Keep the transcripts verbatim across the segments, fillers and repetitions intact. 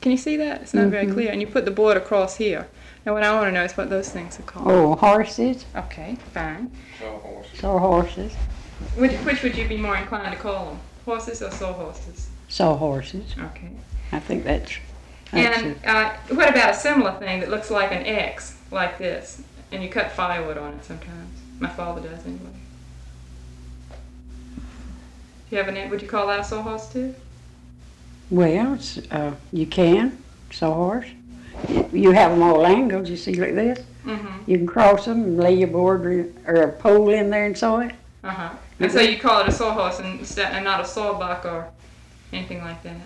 Can you see that? It's not mm-hmm. very clear. And you put the board across here. Now what I want to know is what those things are called. Oh, horses. Okay, fine. Sawhorses. Sawhorses. Which, which would you be more inclined to call them? Horses or sawhorses? Sawhorses. Okay. I think that's... that's And uh, what about a similar thing that looks like an X, like this? And you cut firewood on it sometimes. My father does anyway. Do you have an, would you call that a sawhorse too? Well, it's, uh, you can, sawhorse. You have them all angled, you see, like this. Mm-hmm. You can cross them and lay your board or, or a pole in there and saw it. Uh-huh. And so you call it a sawhorse and, and not a sawbuck or anything like that?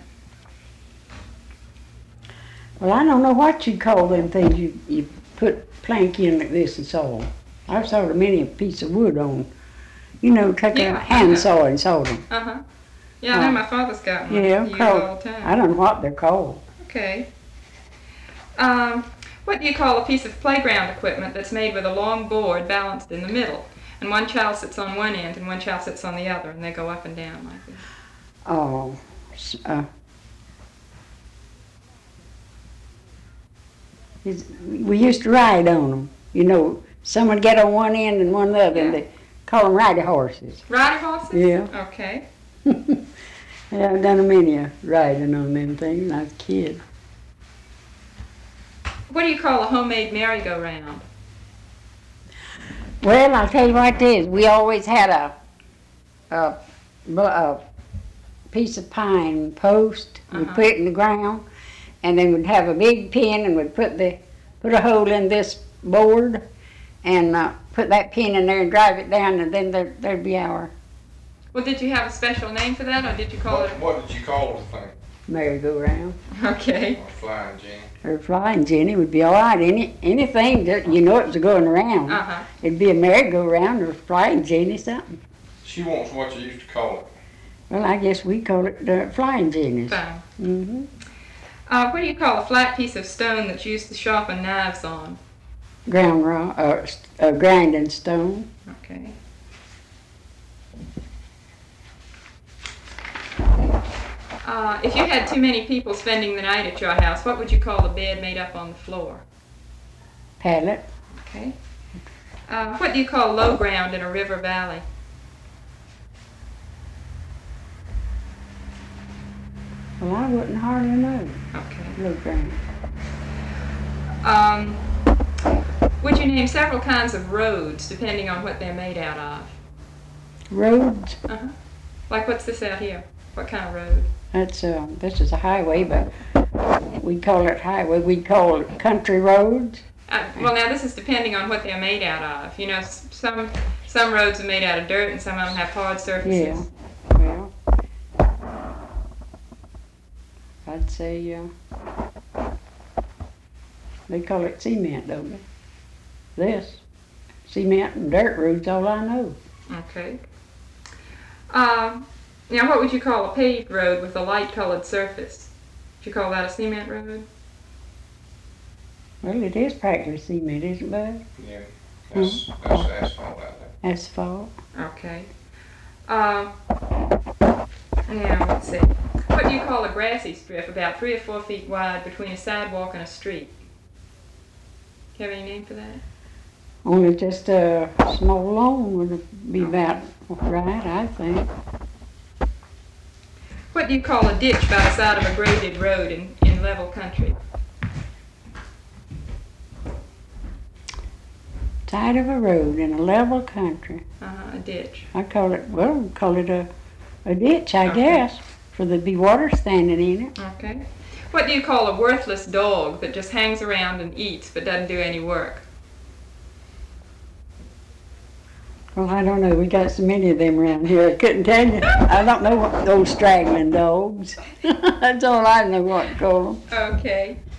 Well, I don't know what you call them things you, you put plank in like this and saw them. I've sawed them any piece of wood on. You know, take Yeah, a hand I saw and saw them. Uh-huh. Yeah, I know my father's got one. Yeah, He uses called, all the time. I don't know what they're called. Okay. Um, what do you call a piece of playground equipment that's made with a long board balanced in the middle? And one child sits on one end and one child sits on the other, and they go up and down like this. Oh, uh, it's, we used to ride on them. You know, some would get on one end and one on the other, Yeah. and they call them rider horses. Rider horses? Yeah. Okay. Yeah, I've done a many a riding on them things when I was a kid. What do you call a homemade merry-go-round? Well, I'll tell you what it is. We always had a, a, a piece of pine post. We'd Uh-huh. put it in the ground, and then we'd have a big pin, and we'd put the put a hole in this board, and uh, put that pin in there and drive it down, and then there, there'd be our Well, did you have a special name for that, or did you call What, it? what did you call the thing? merry-go-round. Okay. Or flying Jenny? Or flying Jenny would be all right. Any anything that you know it was going around. Uh-huh. It'd be a merry-go-round or flying Jenny something. She wants what you used to call it. Well, I guess we call it uh, flying Jennies. Fine. Mm-hmm. Uh, what do you call a flat piece of stone that's used to sharpen knives on? Ground raw, uh, uh, grinding stone. Okay. Uh, if you had too many people spending the night at your house, what would you call the bed made up on the floor? Pallet. Okay. Uh, what do you call low ground in a river valley? Well, I wouldn't hardly know. Okay. Low ground. Um, would you name several kinds of roads depending on what they're made out of? Roads. Uh-huh. Like what's this out here? What kind of road? That's uh, this is a highway, but we call it highway. We call it country roads. Uh, well, now this is depending on what they're made out of. You know, s- some some roads are made out of dirt, and some of them have hard surfaces. Yeah. Well, I'd say uh, they call it cement, don't they? This cement and dirt roads, all I know. Okay. Um, now, what would you call a paved road with a light-colored surface? Would you call that a cement road? Well, it is practically cement, isn't it, Bud? Yeah. That's, that's asphalt out there. Asphalt. Okay. Um, now, let's see. What do you call a grassy strip about three or four feet wide between a sidewalk and a street? Do you have any name for that? Only just a small lawn would be about right, I think. What do you call a ditch by the side of a graded road in, in level country? Side of a road in a level country. Uh-huh, a ditch. I call it, well, we call it a, a ditch, I Okay. guess, for there be water standing in it. Okay. What do you call a worthless dog that just hangs around and eats but doesn't do any work? Well, I don't know. We got so many of them around here. I couldn't tell you. I don't know what those straggling dogs. That's all I know what to call them. Okay.